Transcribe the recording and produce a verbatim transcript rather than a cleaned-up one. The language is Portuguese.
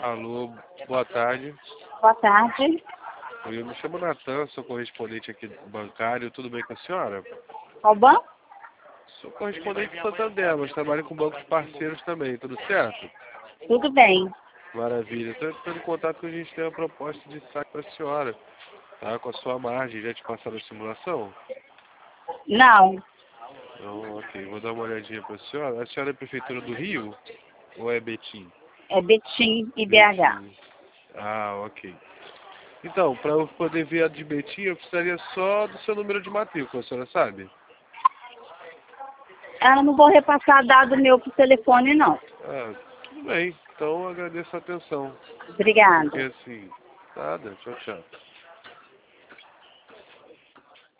Alô, boa tarde. Boa tarde. Eu me chamo Natan, sou correspondente aqui bancário. Tudo bem com a senhora? Qual banco? Sou correspondente de Santander, mas trabalho com bancos parceiros também. Tudo certo? Tudo bem. Maravilha. Estou entrando em contato que a gente tem uma proposta de saque para a senhora. Tá? Com a sua margem. Já te passaram a simulação? Não, Não, ok. Vou dar uma olhadinha para a senhora. A senhora é prefeitura do Rio? Ou é Betim? é Betim e B H. Betim. Ah, ok. Então, para eu poder ver a de Betim, eu precisaria só do seu número de matrícula, a senhora sabe? Eu não vou repassar dado meu pro telefone, não. Ah, tudo bem. Então, eu agradeço a atenção. Obrigada. Porque assim, nada. Tchau, tchau.